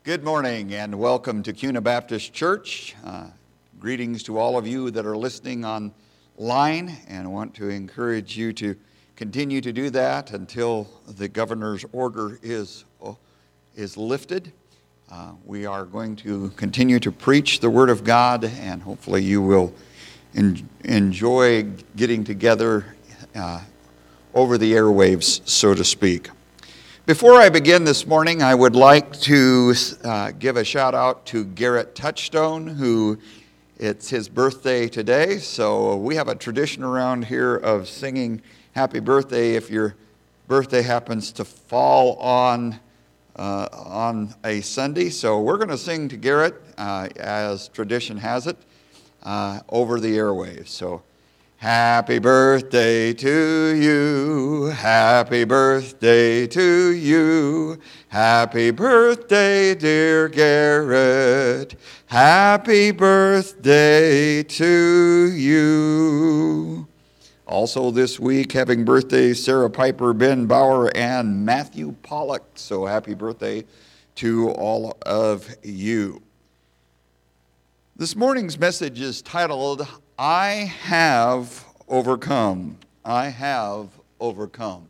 Good morning and welcome to Kuna Baptist Church. Greetings to all of you that are listening online, and I want to encourage you to continue to do that until the governor's order is lifted. We are going to continue to preach the Word of God, and hopefully you will enjoy getting together over the airwaves, so to speak. Before I begin this morning, I would like to give a shout out to Garrett Touchstone, who it's his birthday today. So we have a tradition around here of singing happy birthday if your birthday happens to fall on a Sunday. So we're going to sing to Garrett, as tradition has it, over the airwaves. So happy birthday to you, happy birthday to you, happy birthday, dear Garrett, happy birthday to you. Also this week, having birthdays, Sarah Piper, Ben Bauer, and Matthew Pollock. So happy birthday to all of you. This morning's message is titled, I have overcome. I have overcome.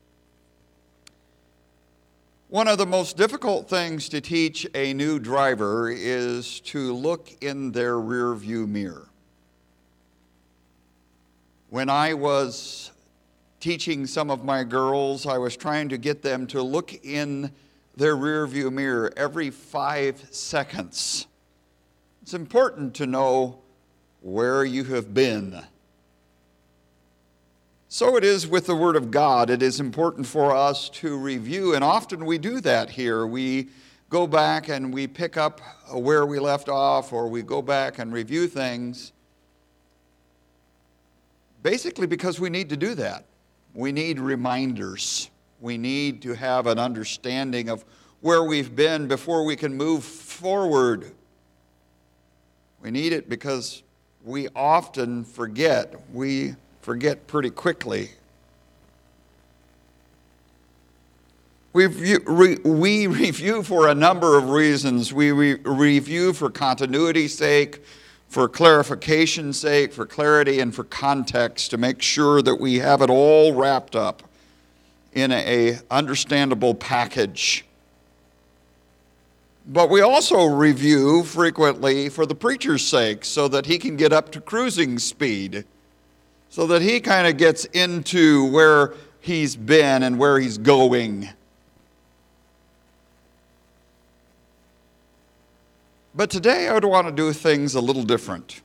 One of the most difficult things to teach a new driver is to look in their rear view mirror. When I was teaching some of my girls, I was trying to get them to look in their rear view mirror every 5 seconds. It's important to know where you have been. So it is with the Word of God. It is important for us to review, and often we do that here. We go back and we pick up where we left off, or we go back and review things, basically because we need to do that. We need reminders. We need to have an understanding of where we've been before we can move forward. We need it because we often forget. We forget pretty quickly. We review for a number of reasons. We review for continuity's sake, for clarification's sake, for clarity, and for context, to make sure that we have it all wrapped up in an understandable package. But we also review frequently for the preacher's sake, so that he can get up to cruising speed, so that he kind of gets into where he's been and where he's going. But today I would want to do things a little different.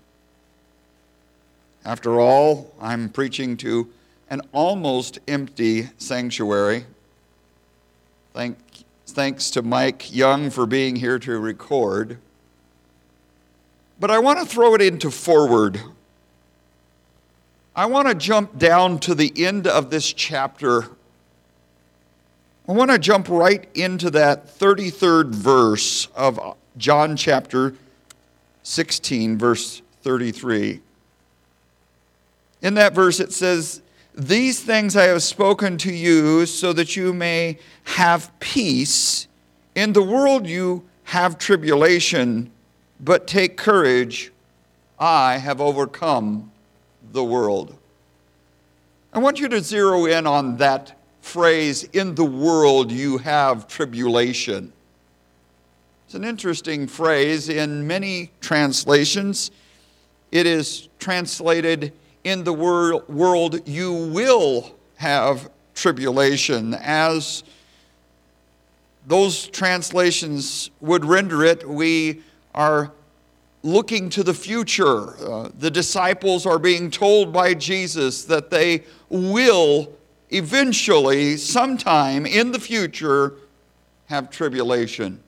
After all, I'm preaching to an almost empty sanctuary. Thanks to Mike Young for being here to record. But I want to throw it into forward. I want to jump down to the end of this chapter. I want to jump right into that 33rd verse of John chapter 16, verse 33. In that verse it says, "These things I have spoken to you so that you may have peace. In the world you have tribulation, but take courage. I have overcome the world." I want you to zero in on that phrase, "in the world you have tribulation." It's an interesting phrase. In many translations, it is translated, "in the world you will have tribulation." As those translations would render it, we are looking to the future. The disciples are being told by Jesus that they will eventually, sometime in the future, have tribulation.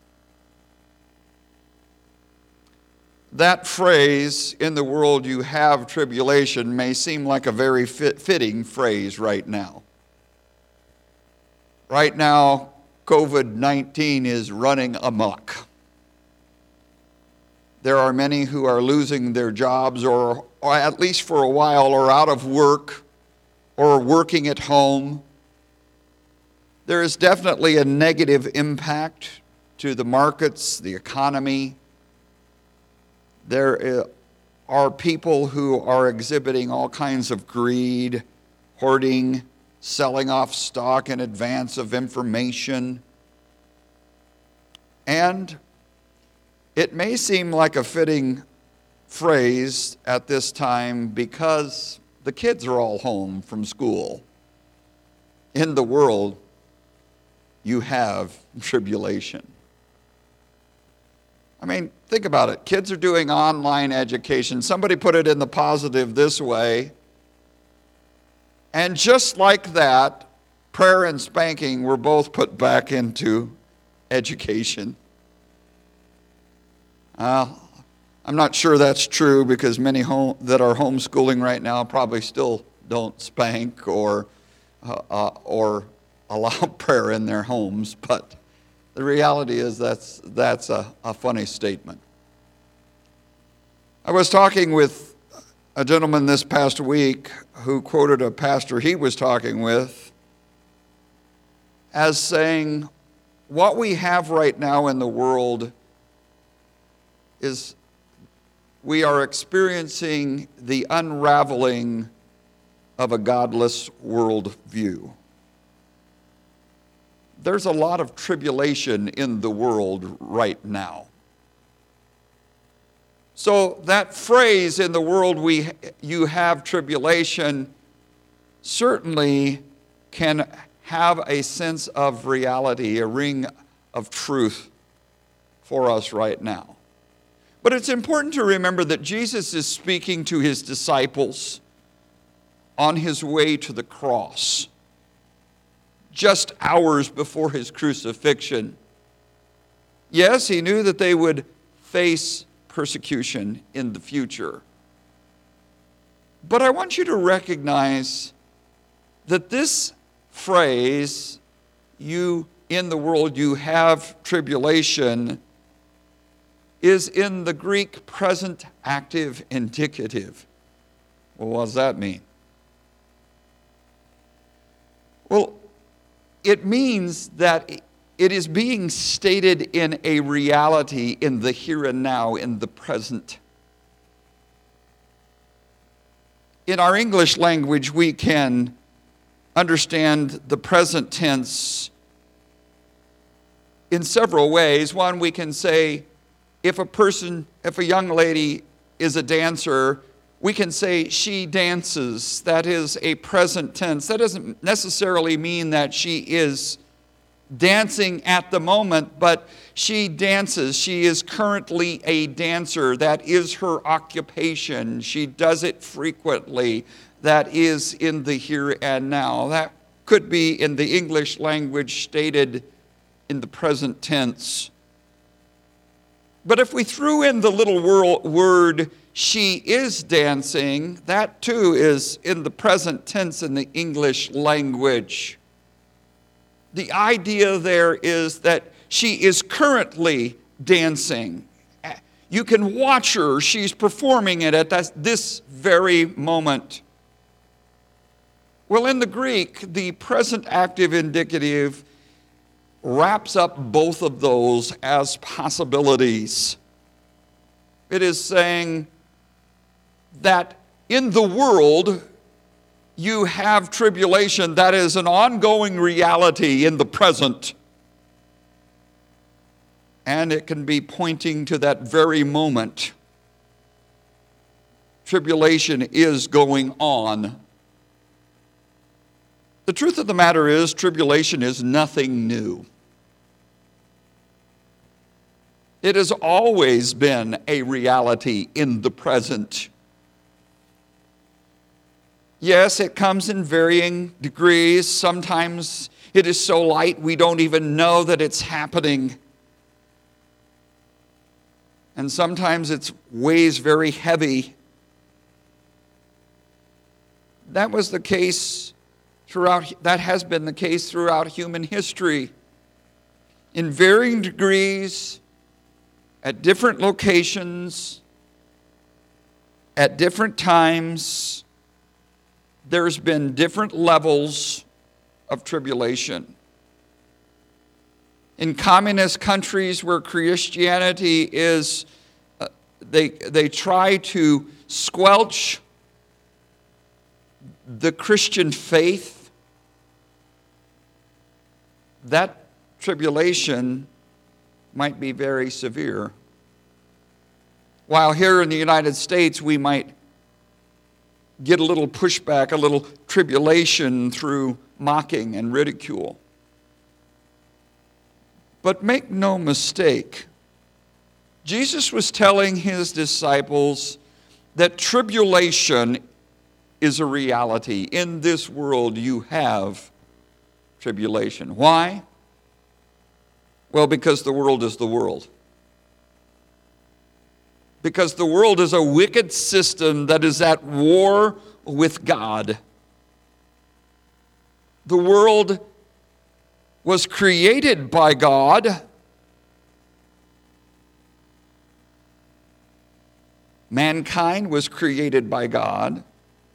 That phrase, "in the world you have tribulation," may seem like a very fitting phrase right now. Right now, COVID-19 is running amok. There are many who are losing their jobs, or at least for a while, are out of work, or working at home. There is definitely a negative impact to the markets, the economy. There are people who are exhibiting all kinds of greed, hoarding, selling off stock in advance of information. And it may seem like a fitting phrase at this time because the kids are all home from school. In the world, you have tribulation. I mean, think about it. Kids are doing online education. Somebody put it in the positive this way. And just like that, prayer and spanking were both put back into education. I'm not sure that's true because many that are homeschooling right now probably still don't spank or allow prayer in their homes, but the reality is that's a funny statement. I was talking with a gentleman this past week who quoted a pastor he was talking with as saying, what we have right now in the world is we are experiencing the unraveling of a godless worldview. There's a lot of tribulation in the world right now. So that phrase, in the world you have tribulation, certainly can have a sense of reality, a ring of truth for us right now. But it's important to remember that Jesus is speaking to his disciples on his way to the cross, just hours before his crucifixion. Yes, he knew that they would face persecution in the future. But I want you to recognize that this phrase, in the world you have tribulation, is in the Greek present active indicative. Well, what does that mean? Well, it means that it is being stated in a reality in the here and now, in the present. In our English language, we can understand the present tense in several ways. One, we can say, if a young lady is a dancer, we can say she dances. That is a present tense. That doesn't necessarily mean that she is dancing at the moment, but she dances. She is currently a dancer. That is her occupation. She does it frequently. That is in the here and now. That could be in the English language stated in the present tense. But if we threw in the little word, she is dancing, that too is in the present tense in the English language. The idea there is that she is currently dancing. You can watch her, she's performing it at this very moment. Well, in the Greek, the present active indicative wraps up both of those as possibilities. It is saying that in the world you have tribulation that is an ongoing reality in the present. And it can be pointing to that very moment. Tribulation is going on. The truth of the matter is, tribulation is nothing new. It has always been a reality in the present. Yes, it comes in varying degrees. Sometimes it is so light we don't even know that it's happening. And sometimes it weighs very heavy. That was the case that has been the case throughout human history. In varying degrees, at different locations, at different times, there's been different levels of tribulation. In communist countries where Christianity is, they try to squelch the Christian faith. That tribulation might be very severe. While here in the United States we might get a little pushback, a little tribulation through mocking and ridicule. But make no mistake, Jesus was telling his disciples that tribulation is a reality. In this world you have tribulation. Why? Well, because the world is the world. Because the world is a wicked system that is at war with God. The world was created by God. Mankind was created by God.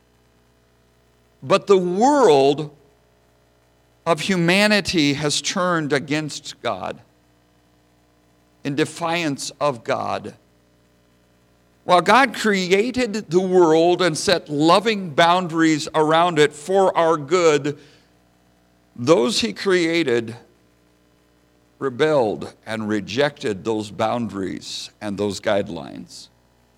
But the world of humanity has turned against God in defiance of God. While God created the world and set loving boundaries around it for our good, those he created rebelled and rejected those boundaries and those guidelines.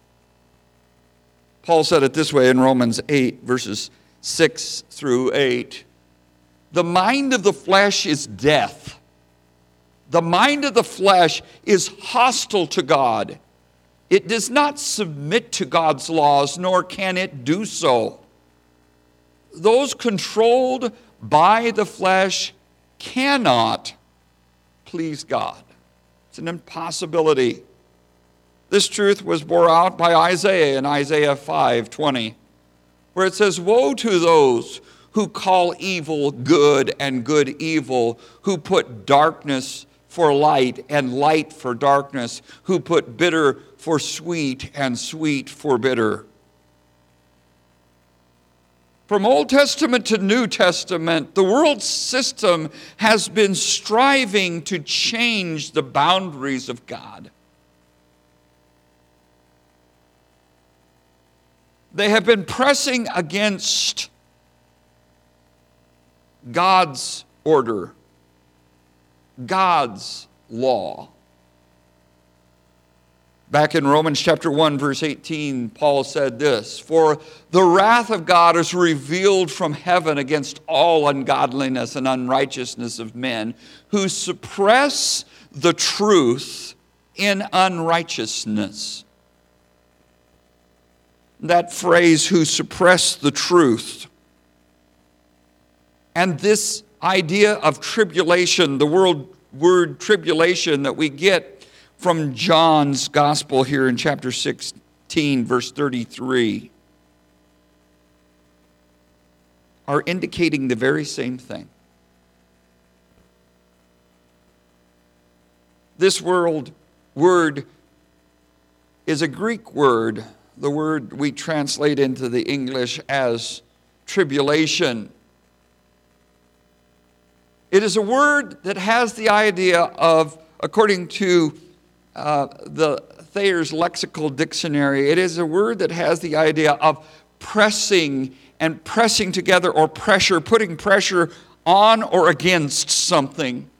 Paul said it this way in Romans 8, verses 6 through 8. The mind of the flesh is death. The mind of the flesh is hostile to God. It does not submit to God's laws, nor can it do so. Those controlled by the flesh cannot please God. It's an impossibility. This truth was bore out by Isaiah in Isaiah 5:20, where it says, "Woe to those who call evil good and good evil, who put darkness for light and light for darkness, who put bitter for sweet and sweet for bitter." From Old Testament to New Testament, the world system has been striving to change the boundaries of God. They have been pressing against God's order, God's law. Back in Romans chapter 1, verse 18, Paul said this, "For the wrath of God is revealed from heaven against all ungodliness and unrighteousness of men, who suppress the truth in unrighteousness." That phrase, "who suppress the truth," and this idea of tribulation, the word tribulation that we get from John's gospel here in chapter 16, verse 33, are indicating the very same thing. This word is a Greek word, the word we translate into the English as tribulation. It is a word that has the idea of, according to the Thayer's Lexical Dictionary, it is a word that has the idea of pressing and pressing together, or pressure, putting pressure on or against something.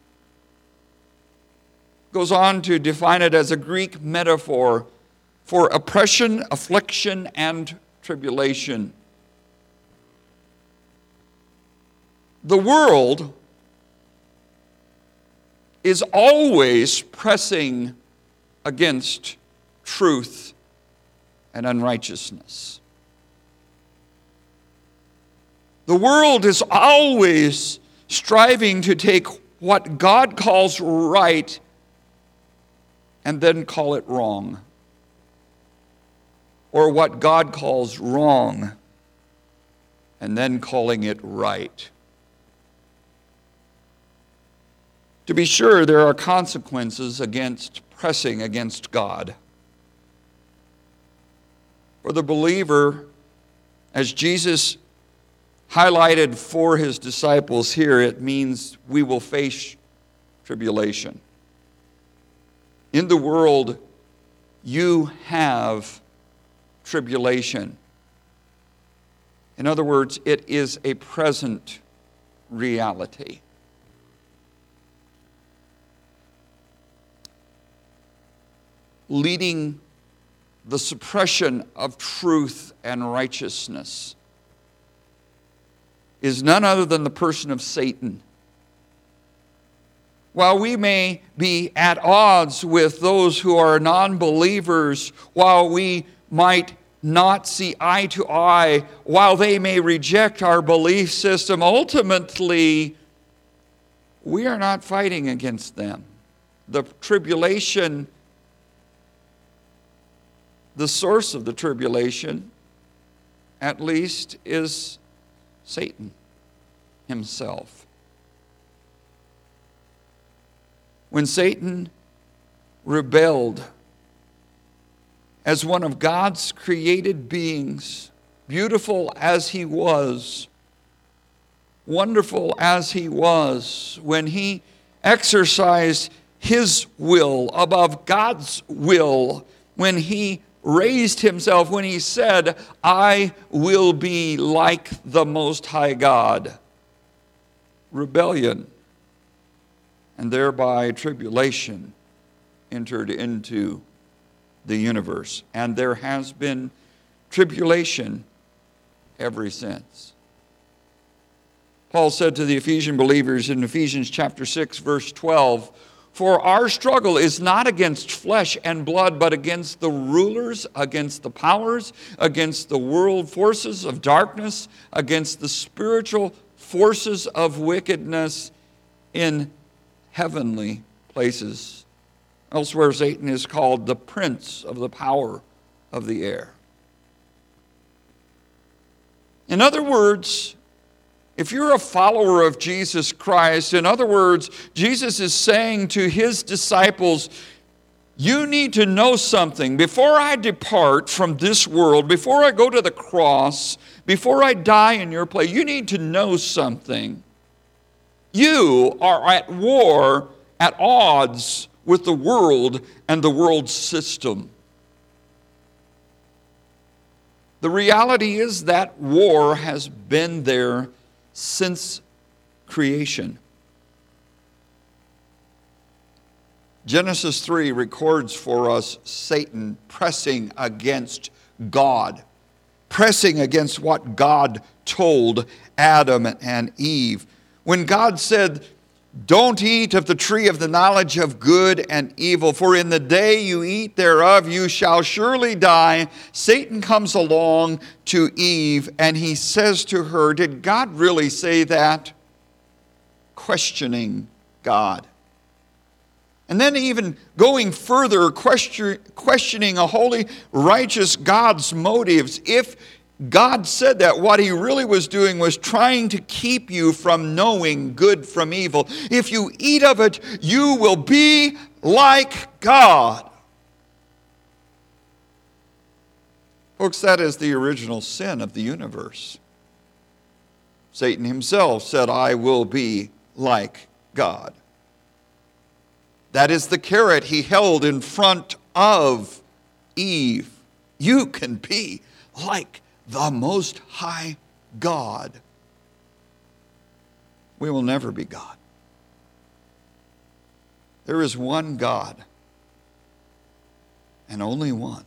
Goes on to define it as a Greek metaphor for oppression, affliction, and tribulation. The world is always pressing against truth and unrighteousness. The world is always striving to take what God calls right and then call it wrong, or what God calls wrong and then calling it right. To be sure, there are consequences against pressing against God. For the believer, as Jesus highlighted for his disciples here, it means we will face tribulation. In the world, you have tribulation. In other words, it is a present reality. Leading the suppression of truth and righteousness is none other than the person of Satan. While we may be at odds with those who are non-believers, while we might not see eye to eye, while they may reject our belief system, ultimately, we are not fighting against them. The tribulation, the source of the tribulation, at least, is Satan himself. When Satan rebelled as one of God's created beings, beautiful as he was, wonderful as he was, when he exercised his will above God's will, when he raised himself, when he said, I will be like the Most High God, rebellion and thereby tribulation entered into the universe. And there has been tribulation ever since. Paul said to the Ephesian believers in Ephesians chapter 6, verse 12, for our struggle is not against flesh and blood, but against the rulers, against the powers, against the world forces of darkness, against the spiritual forces of wickedness in heavenly places. Elsewhere, Satan is called the prince of the power of the air. In other words, if you're a follower of Jesus Christ, in other words, Jesus is saying to his disciples, you need to know something. Before I depart from this world, before I go to the cross, before I die in your place, you need to know something. You are at war, at odds with the world and the world system. The reality is that war has been there since creation. Genesis 3 records for us Satan pressing against God, pressing against what God told Adam and Eve. When God said, don't eat of the tree of the knowledge of good and evil, for in the day you eat thereof you shall surely die. Satan comes along to Eve and he says to her, did God really say that? Questioning God. And then even going further, questioning a holy, righteous God's motives. If God said that, what he really was doing was trying to keep you from knowing good from evil. If you eat of it, you will be like God. Folks, that is the original sin of the universe. Satan himself said, I will be like God. That is the carrot he held in front of Eve. You can be like the Most High God. We will never be God. There is one God, and only one.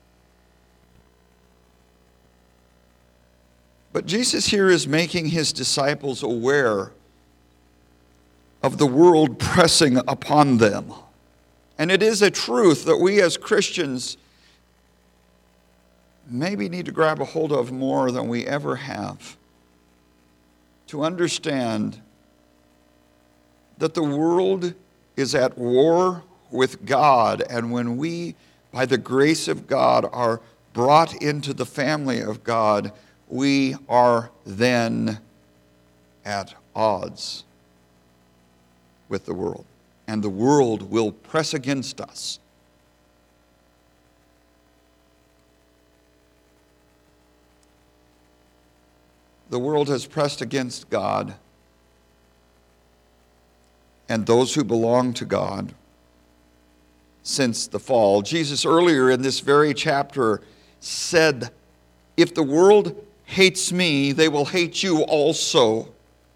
But Jesus here is making his disciples aware of the world pressing upon them. And it is a truth that we as Christians maybe need to grab a hold of more than we ever have, to understand that the world is at war with God, and when we, by the grace of God, are brought into the family of God, we are then at odds with the world, and the world will press against us. The world has pressed against God and those who belong to God since the fall. Jesus earlier in this very chapter said, if the world hates me, they will hate you also.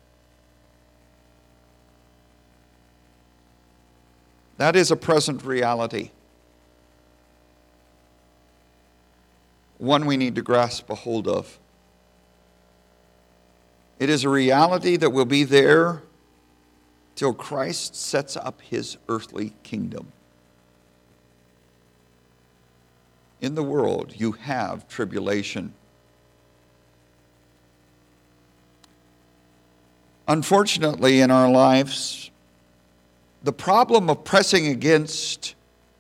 That is a present reality. One we need to grasp a hold of. It is a reality that will be there till Christ sets up his earthly kingdom. In the world, you have tribulation. Unfortunately, in our lives, the problem of pressing against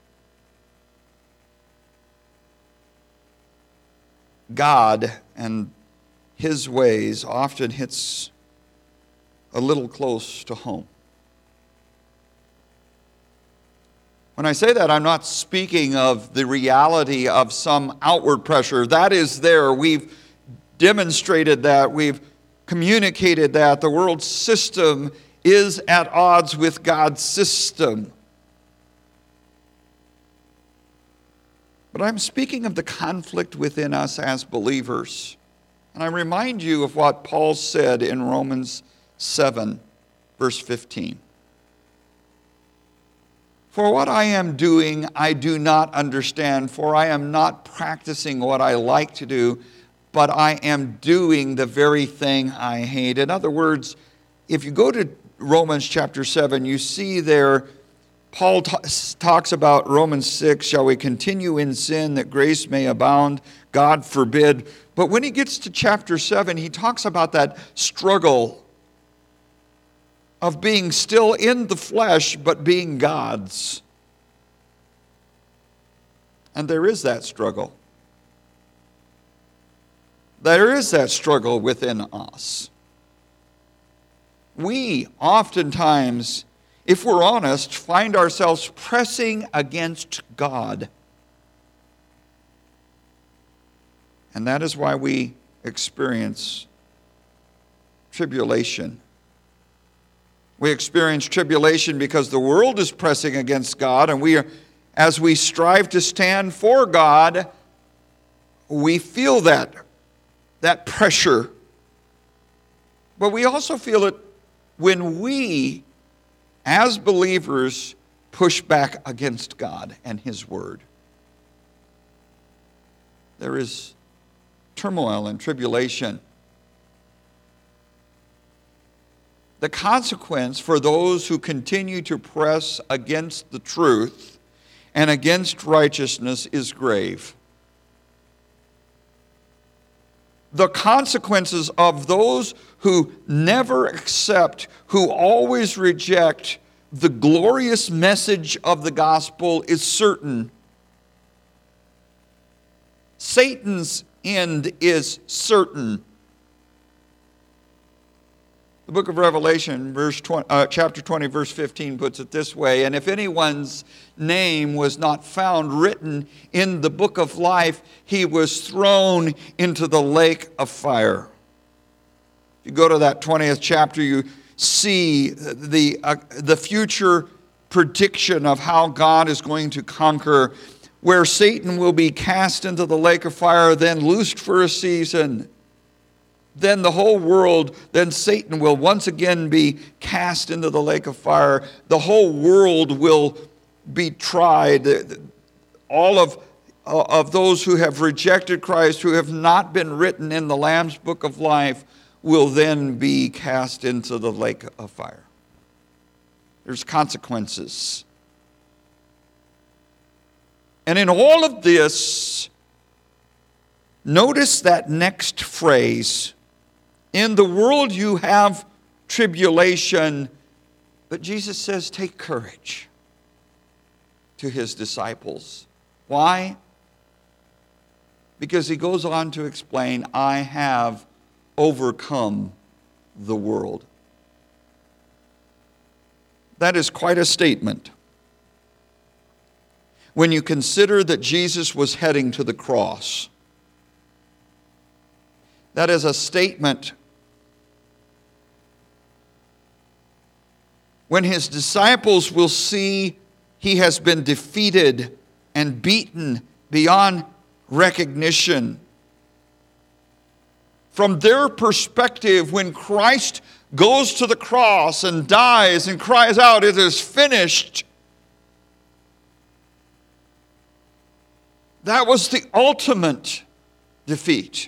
God and his ways often hits a little close to home. When I say that, I'm not speaking of the reality of some outward pressure. That is there. We've demonstrated that. We've communicated that. The world system is at odds with God's system. But I'm speaking of the conflict within us as believers. And I remind you of what Paul said in Romans 7, verse 15. For what I am doing, I do not understand, for I am not practicing what I like to do, but I am doing the very thing I hate. In other words, if you go to Romans chapter 7, you see there, Paul talks about Romans 6, shall we continue in sin that grace may abound? God forbid. But when he gets to chapter 7, he talks about that struggle of being still in the flesh, but being God's. And there is that struggle. There is that struggle within us. We oftentimes, if we're honest, find ourselves pressing against God. And that is why we experience tribulation. We experience tribulation because the world is pressing against God, and as we strive to stand for God, we feel that pressure. But we also feel it when we, as believers, push back against God and his word. There is turmoil and tribulation. The consequence for those who continue to press against the truth and against righteousness is grave. The consequences of those who never accept, who always reject the glorious message of the gospel is certain. Satan's end is certain. The book of Revelation, chapter 20, verse 15 puts it this way, and if anyone's name was not found written in the book of life, he was thrown into the lake of fire. If you go to that 20th chapter, you see the future prediction of how God is going to conquer, where Satan will be cast into the lake of fire, then loosed for a season. Then the whole world, then Satan will once again be cast into the lake of fire. The whole world will be tried. All of those who have rejected Christ, who have not been written in the Lamb's book of life, will then be cast into the lake of fire. There's consequences. And in all of this, notice that next phrase. In the world you have tribulation, but Jesus says, take courage to his disciples. Why? Because he goes on to explain, I have overcome the world. That is quite a statement. When you consider that Jesus was heading to the cross, that is a statement when his disciples will see he has been defeated and beaten beyond recognition. From their perspective, when Christ goes to the cross and dies and cries out, "It is finished," that was the ultimate defeat.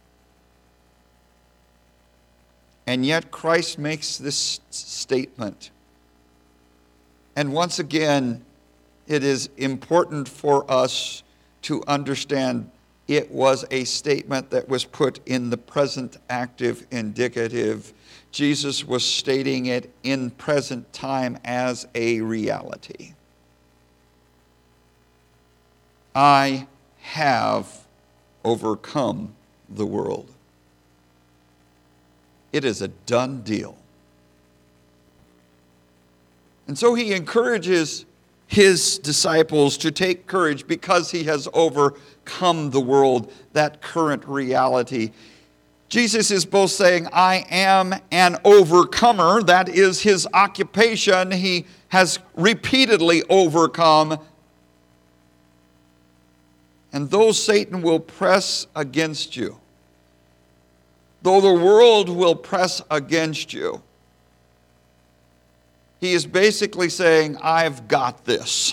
And yet Christ makes this statement. And once again, it is important for us to understand it was a statement that was put in the present active indicative. Jesus was stating it in present time as a reality. I have overcome the world. It is a done deal. And so he encourages his disciples to take courage because he has overcome the world, that current reality. Jesus is both saying, I am an overcomer. That is his occupation. He has repeatedly overcome. And though Satan will press against you, though the world will press against you, he is basically saying, I've got this.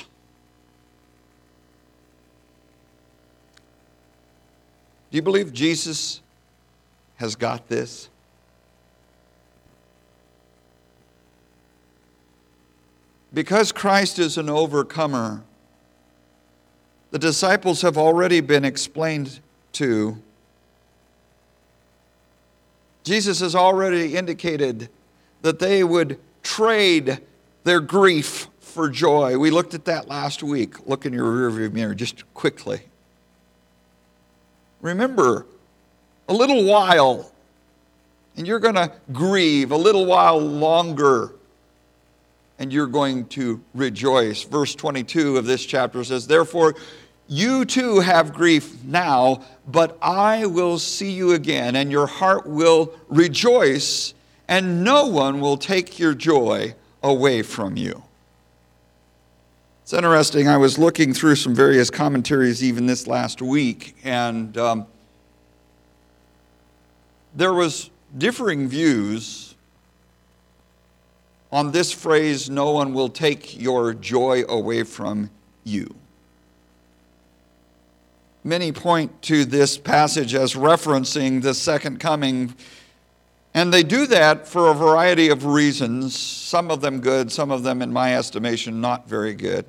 Do you believe Jesus has got this? Because Christ is an overcomer, the disciples have already been explained to. Jesus has already indicated that they would trade their grief for joy. We looked at that last week. Look in your rearview mirror just quickly. Remember, a little while, and you're going to grieve. A little while longer, and you're going to rejoice. Verse 22 of this chapter says, therefore, you too have grief now, but I will see you again, and your heart will rejoice, and no one will take your joy away from you. It's interesting. I was looking through some various commentaries even this last week, and there was differing views on this phrase, no one will take your joy away from you. Many point to this passage as referencing the second coming, and they do that for a variety of reasons, some of them good, some of them, in my estimation, not very good.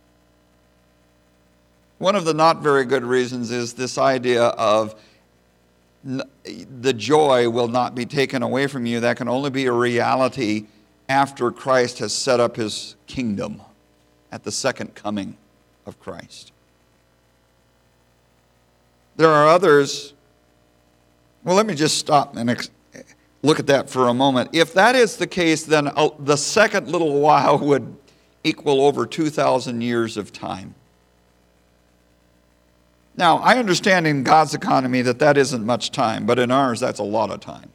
One of the not very good reasons is this idea of the joy will not be taken away from you. That can only be a reality after Christ has set up his kingdom at the second coming of Christ. There are others. Well, let me just stop and look at that for a moment. If that is the case, then the second little while would equal over 2,000 years of time. Now, I understand in God's economy that isn't much time, but in ours, that's a lot of time.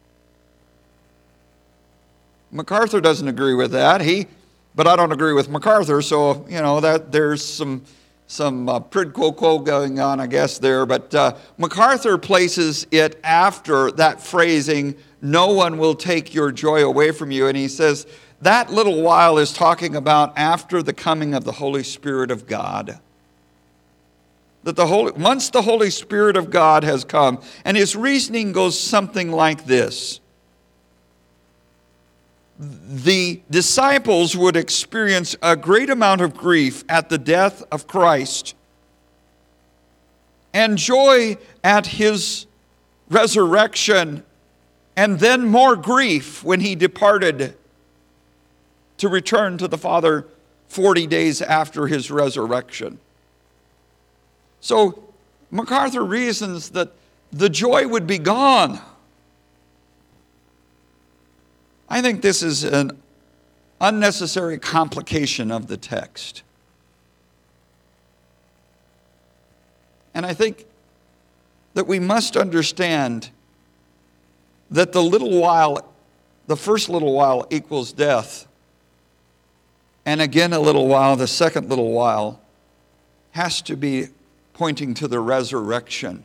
MacArthur doesn't agree with that. But I don't agree with MacArthur, so, that there's some prid quo quo going on, I guess, there. But MacArthur places it after that phrasing, no one will take your joy away from you. And he says that little while is talking about after the coming of the Holy Spirit of God. That once the Holy Spirit of God has come, and his reasoning goes something like this. The disciples would experience a great amount of grief at the death of Christ and joy at his resurrection, and then more grief when he departed to return to the Father 40 days after his resurrection. So MacArthur reasons that the joy would be gone. I think this is an unnecessary complication of the text. And I think that we must understand that the first little while equals death, And again, a little while, the second little while, has to be pointing to the resurrection.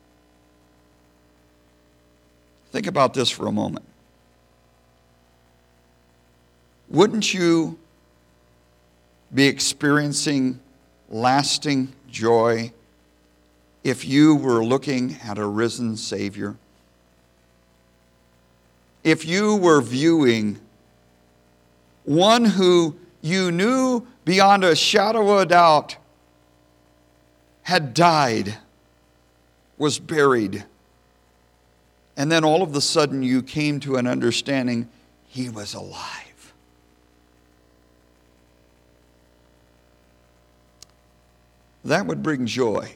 Think about this for a moment. Wouldn't you be experiencing lasting joy if you were looking at a risen Savior? If you were viewing one who you knew beyond a shadow of a doubt had died, was buried, and then all of a sudden you came to an understanding he was alive. That would bring joy.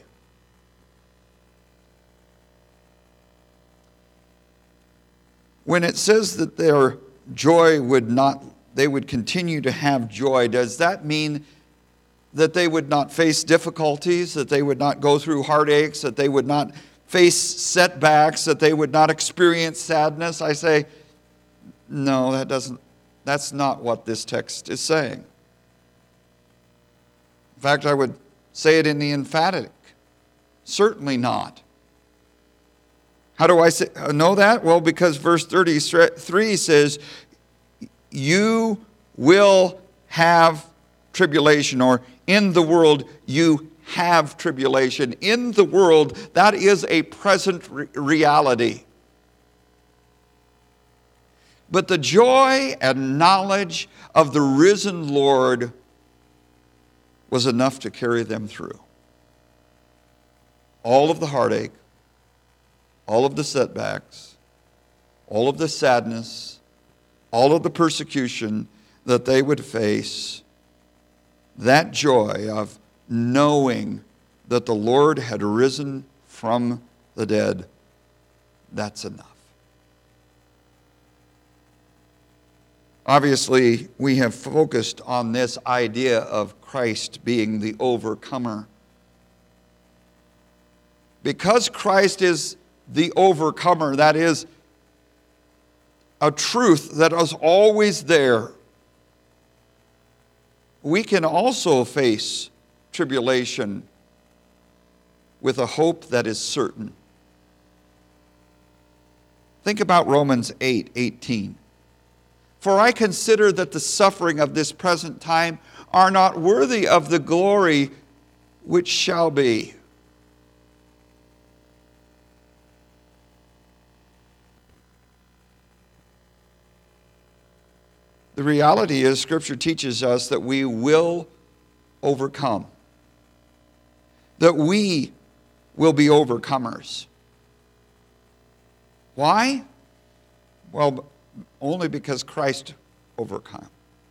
When it says that their joy they would continue to have joy, does that mean that they would not face difficulties, that they would not go through heartaches, that they would not face setbacks, that they would not experience sadness? I say, no, that's not what this text is saying. In fact, I would say it in the emphatic. Certainly not. How do I know that? Well, because verse 33 says, you will have tribulation, or in the world you have tribulation. In the world, that is a present reality. But the joy and knowledge of the risen Lord was enough to carry them through all of the heartache, all of the setbacks, all of the sadness, all of the persecution that they would face. That joy of knowing that the Lord had risen from the dead, that's enough. Obviously, we have focused on this idea of Christ being the overcomer. Because Christ is the overcomer, that is a truth that is always there, we can also face tribulation with a hope that is certain. Think about Romans 8:18. For I consider that the suffering of this present time are not worthy of the glory which shall be. The reality is, Scripture teaches us that we will overcome. That we will be overcomers. Why? Well, only because Christ overcame.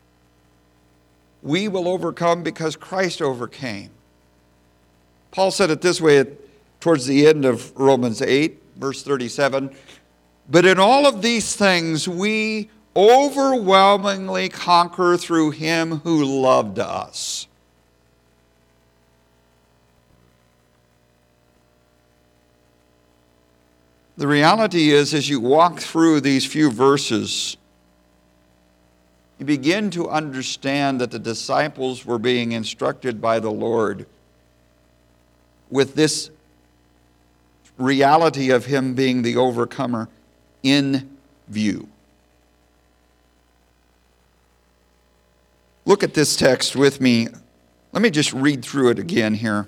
We will overcome because Christ overcame. Paul said it this way towards the end of Romans 8, verse 37. But in all of these things we overwhelmingly conquer through him who loved us. The reality is, as you walk through these few verses, you begin to understand that the disciples were being instructed by the Lord with this reality of him being the overcomer in view. Look at this text with me. Let me just read through it again here.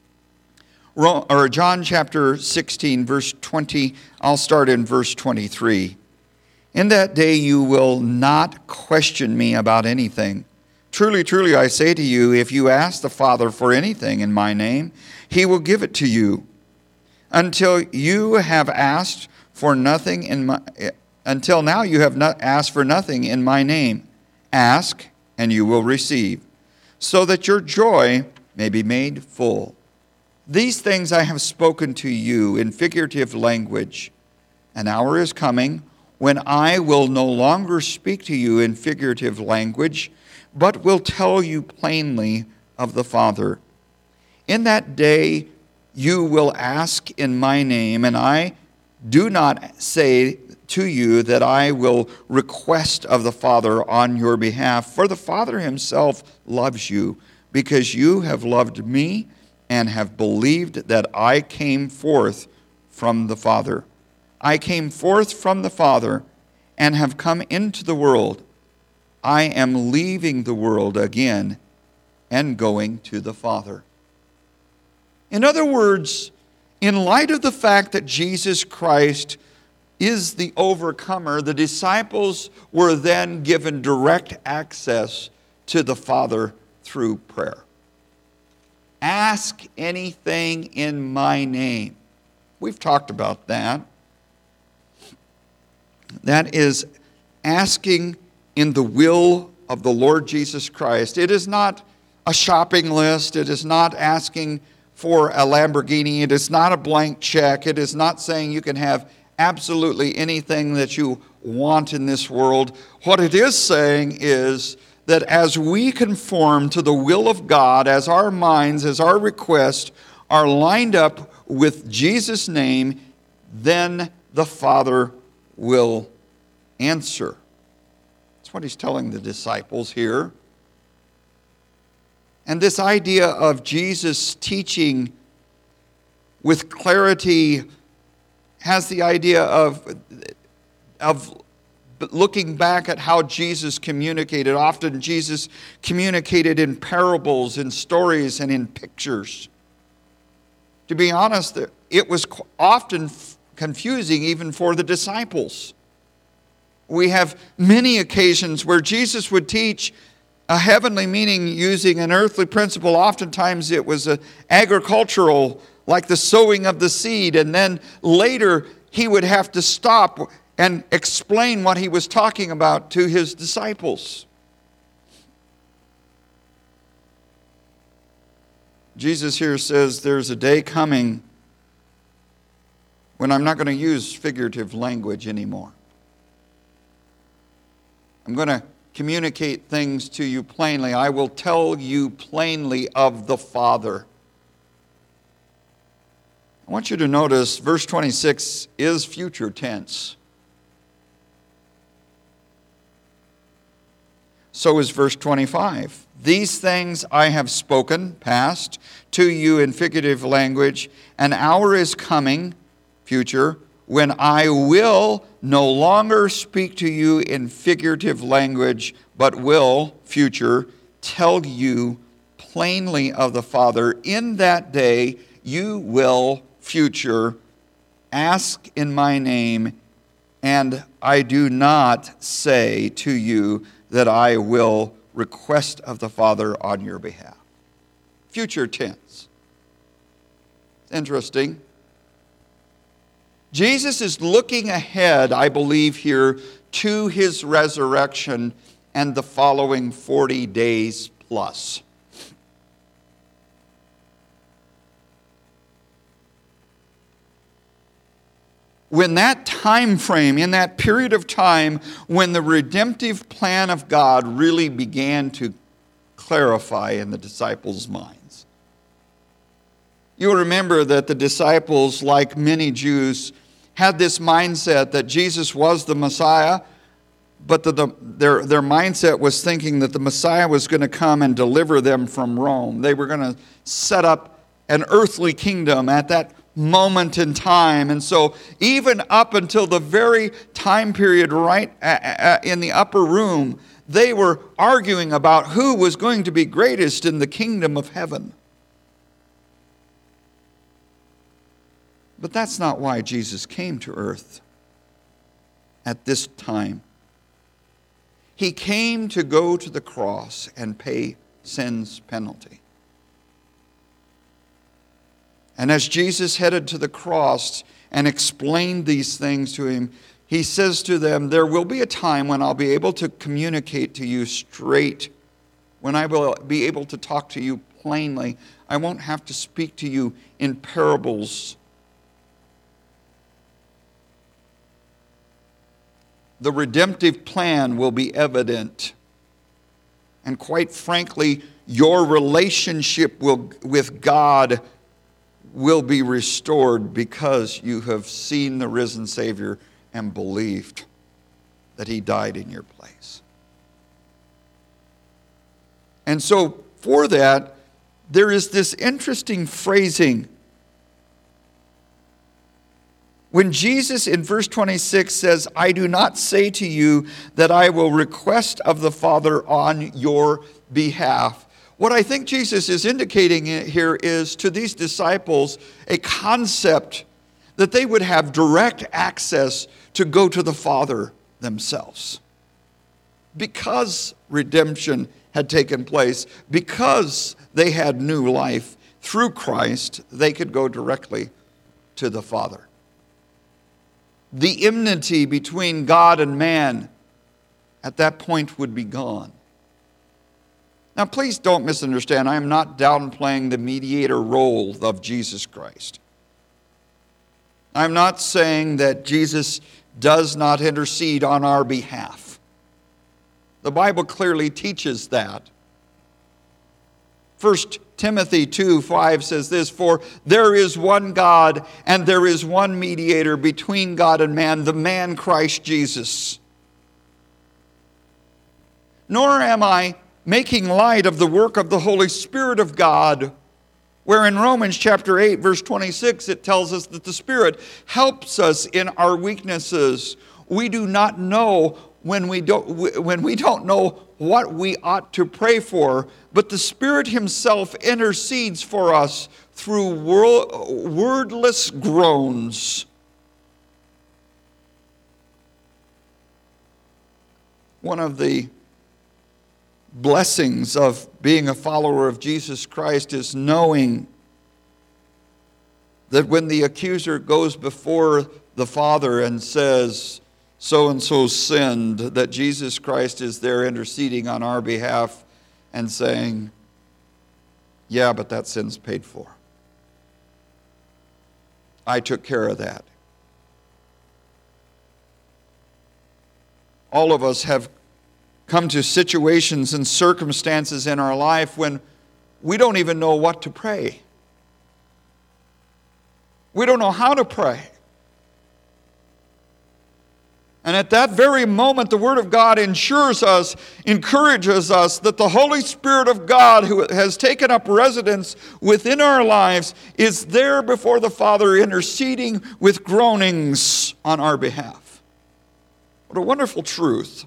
John chapter 16, verse 20. I'll start in verse 23. In that day you will not question me about anything. Truly, truly, I say to you, if you ask the Father for anything in my name, he will give it to you. Until now you have not asked for nothing in my name. Ask, and you will receive, so that your joy may be made full. These things I have spoken to you in figurative language. An hour is coming when I will no longer speak to you in figurative language, but will tell you plainly of the Father. In that day you will ask in my name, and I do not say to you that I will request of the Father on your behalf. For the Father himself loves you, because you have loved me and have believed that I came forth from the Father. I came forth from the Father and have come into the world. I am leaving the world again and going to the Father. In other words, in light of the fact that Jesus Christ is the overcomer, the disciples were then given direct access to the Father through prayer. Ask anything in my name. We've talked about that. That is asking in the will of the Lord Jesus Christ. It is not a shopping list. It is not asking for a Lamborghini. It is not a blank check. It is not saying you can have absolutely anything that you want in this world. What it is saying is that as we conform to the will of God, as our minds, as our requests are lined up with Jesus' name, then the Father will answer. That's what he's telling the disciples here. And this idea of Jesus teaching with clarity has the idea of looking back at how Jesus communicated. Often Jesus communicated in parables, in stories, and in pictures. To be honest, it was often confusing even for the disciples. We have many occasions where Jesus would teach a heavenly meaning using an earthly principle. Oftentimes it was agricultural, like the sowing of the seed, and then later he would have to stop and explain what he was talking about to his disciples. Jesus here says there's a day coming when I'm not going to use figurative language anymore. I'm going to communicate things to you plainly. I will tell you plainly of the Father. I want you to notice verse 26 is future tense. So is verse 25. These things I have spoken, past, to you in figurative language. An hour is coming, future, when I will no longer speak to you in figurative language, but will, future, tell you plainly of the Father. In that day you will, future, ask in my name, and I do not say to you that I will request of the Father on your behalf. Future tense. Interesting. Jesus is looking ahead, I believe here, to his resurrection and the following 40 days plus. When that time frame, in that period of time, when the redemptive plan of God really began to clarify in the disciples' minds. You'll remember that the disciples, like many Jews, had this mindset that Jesus was the Messiah, but their mindset was thinking that the Messiah was going to come and deliver them from Rome. They were going to set up an earthly kingdom at that moment in time. And so even up until the very time period right in the upper room, they were arguing about who was going to be greatest in the kingdom of heaven. But that's not why Jesus came to earth at this time. He came to go to the cross and pay sin's penalty. And as Jesus headed to the cross and explained these things to him, he says to them, there will be a time when I'll be able to communicate to you straight, when I will be able to talk to you plainly. I won't have to speak to you in parables. The redemptive plan will be evident. And quite frankly, your relationship with God will be restored because you have seen the risen Savior and believed that he died in your place. And so for that, there is this interesting phrasing. When Jesus in verse 26 says, I do not say to you that I will request of the Father on your behalf. What I think Jesus is indicating here is to these disciples a concept that they would have direct access to go to the Father themselves. Because redemption had taken place, because they had new life through Christ, they could go directly to the Father. The enmity between God and man at that point would be gone. Now, please don't misunderstand. I am not downplaying the mediator role of Jesus Christ. I'm not saying that Jesus does not intercede on our behalf. The Bible clearly teaches that. 1 Timothy 2:5 says this, for there is one God and there is one mediator between God and man, the man Christ Jesus. Nor am I making light of the work of the Holy Spirit of God, where in Romans chapter 8, verse 26, it tells us that the Spirit helps us in our weaknesses. We do not know when we don't know what we ought to pray for, but the Spirit himself intercedes for us through wordless groans. One of the blessings of being a follower of Jesus Christ is knowing that when the accuser goes before the Father and says, so-and-so sinned, that Jesus Christ is there interceding on our behalf and saying, yeah, but that sin's paid for. I took care of that. All of us have come to situations and circumstances in our life when we don't even know what to pray. We don't know how to pray. And at that very moment, the Word of God encourages us that the Holy Spirit of God, who has taken up residence within our lives, is there before the Father interceding with groanings on our behalf. What a wonderful truth.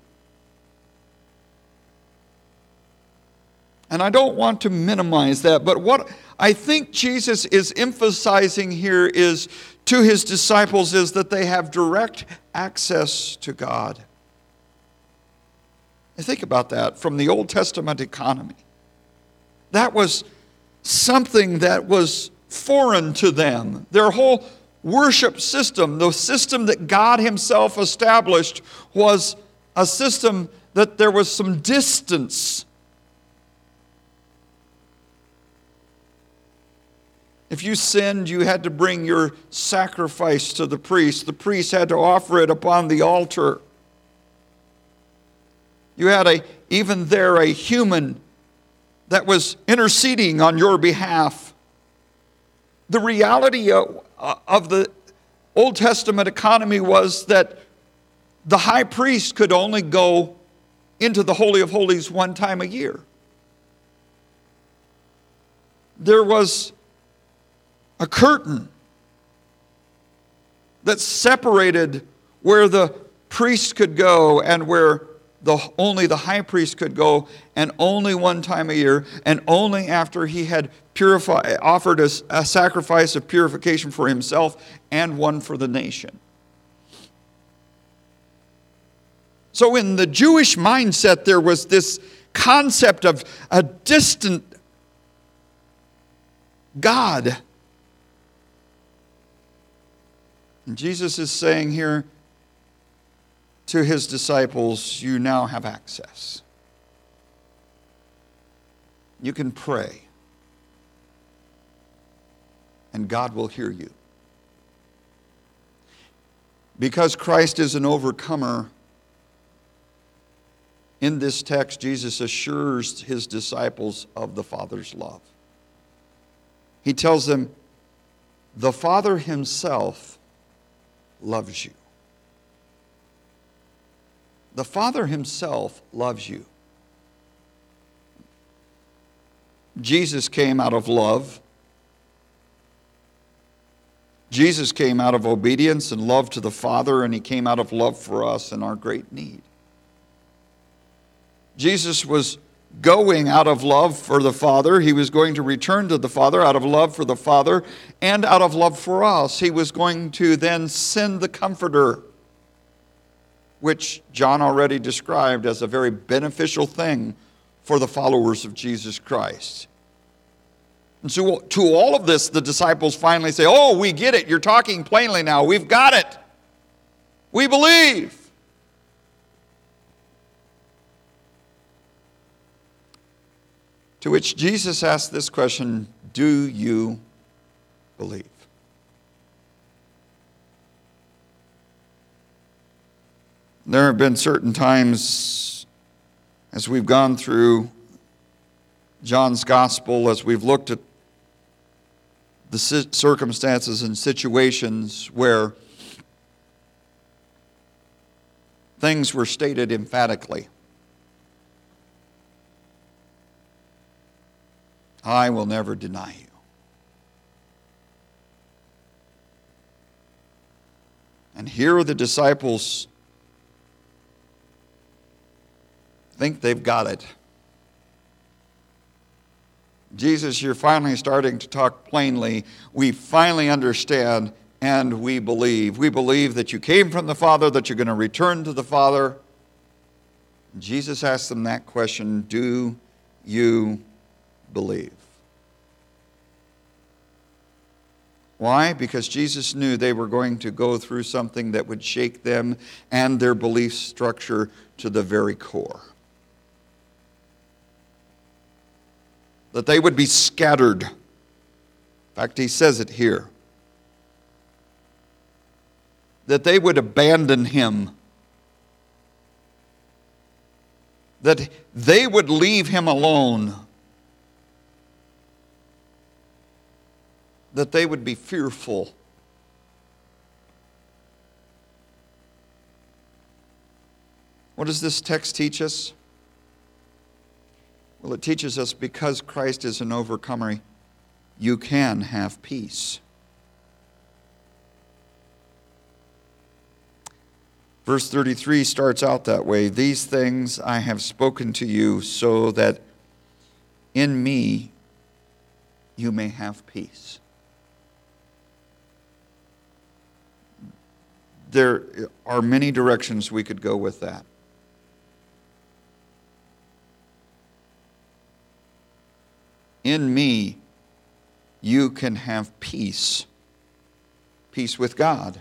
And I don't want to minimize that, but what I think Jesus is emphasizing here is to his disciples is that they have direct access to God. I think about that from the Old Testament economy. That was something that was foreign to them. Their whole worship system, the system that God himself established, was a system that there was some distance. If you sinned, you had to bring your sacrifice to the priest. The priest had to offer it upon the altar. You had even there a human that was interceding on your behalf. The reality of the Old Testament economy was that the high priest could only go into the Holy of Holies one time a year. There was a curtain that separated where the priest could go and where only the high priest could go, and only one time a year, and only after he had offered a sacrifice of purification for himself and one for the nation. So in the Jewish mindset, there was this concept of a distant God. And Jesus is saying here to his disciples, you now have access. You can pray, and God will hear you. Because Christ is an overcomer, in this text, Jesus assures his disciples of the Father's love. He tells them, the Father himself loves you. The Father himself loves you. Jesus came out of love. Jesus came out of obedience and love to the Father, and he came out of love for us in our great need. Jesus was going out of love for the Father. He was going to return to the Father out of love for the Father and out of love for us. He was going to then send the Comforter, which John already described as a very beneficial thing for the followers of Jesus Christ. And so to all of this, the disciples finally say, "Oh, we get it. You're talking plainly now. We've got it. We believe." To which Jesus asked this question, "Do you believe?" There have been certain times as we've gone through John's gospel, as we've looked at the circumstances and situations where things were stated emphatically. I will never deny you. And here the disciples think they've got it. Jesus, you're finally starting to talk plainly. We finally understand and we believe. We believe that you came from the Father, that you're going to return to the Father. Jesus asked them that question, do you believe? Why? Because Jesus knew they were going to go through something that would shake them and their belief structure to the very core. That they would be scattered. In fact, he says it here. That they would abandon him. That they would leave him alone. That they would be fearful. What does this text teach us? Well, it teaches us because Christ is an overcomer, you can have peace. Verse 33 starts out that way. These things I have spoken to you so that in me you may have peace. There are many directions we could go with that. In me, you can have peace. Peace with God.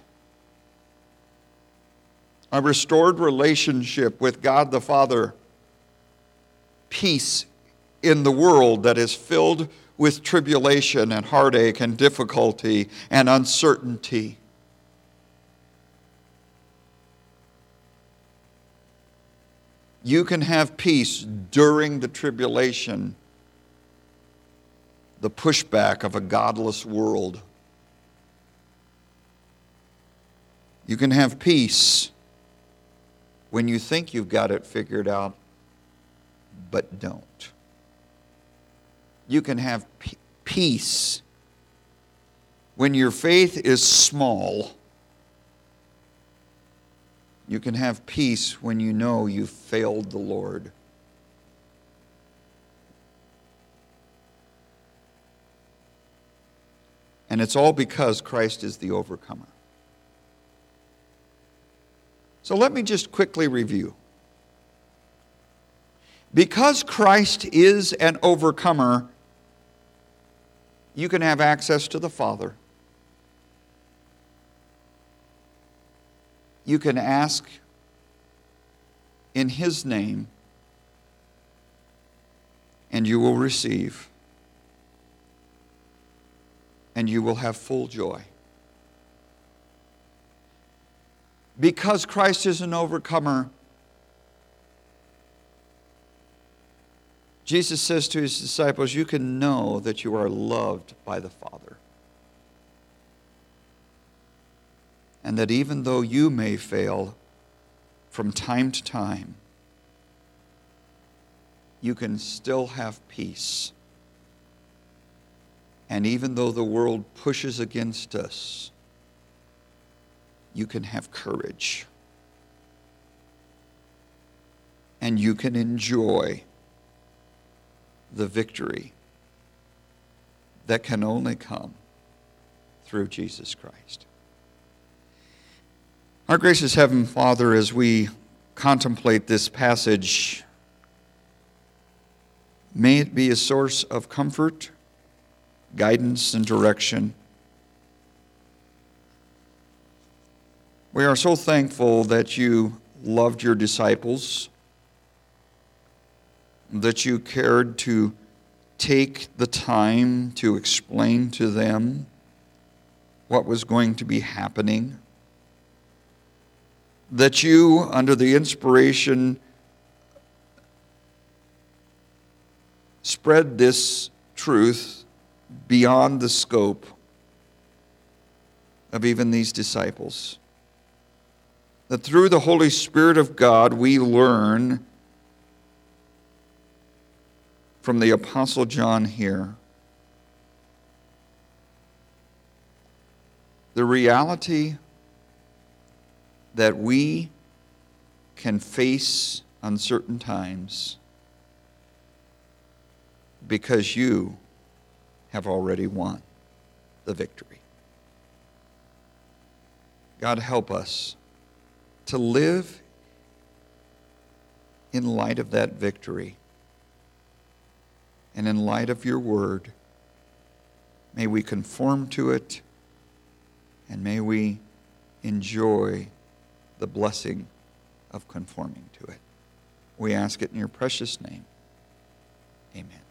A restored relationship with God the Father. Peace in the world that is filled with tribulation and heartache and difficulty and uncertainty. You can have peace during the tribulation, the pushback of a godless world. You can have peace when you think you've got it figured out, but don't. You can have peace when your faith is small. You can have peace when you know you've failed the Lord. And it's all because Christ is the overcomer. So let me just quickly review. Because Christ is an overcomer, you can have access to the Father. You can ask in His name, and you will receive. And you will have full joy. Because Christ is an overcomer, Jesus says to His disciples, you can know that you are loved by the Father. And that even though you may fail, from time to time, you can still have peace. And even though the world pushes against us, you can have courage. And you can enjoy the victory that can only come through Jesus Christ. Our gracious Heavenly Father, as we contemplate this passage, may it be a source of comfort, guidance, and direction. We are so thankful that you loved your disciples, that you cared to take the time to explain to them what was going to be happening, that you, under the inspiration, spread this truth beyond the scope of even these disciples. That through the Holy Spirit of God we learn from the Apostle John here the reality that we can face uncertain times because you have already won the victory. God, help us to live in light of that victory and in light of your word. May we conform to it, and may we enjoy the blessing of conforming to it. We ask it in your precious name. Amen.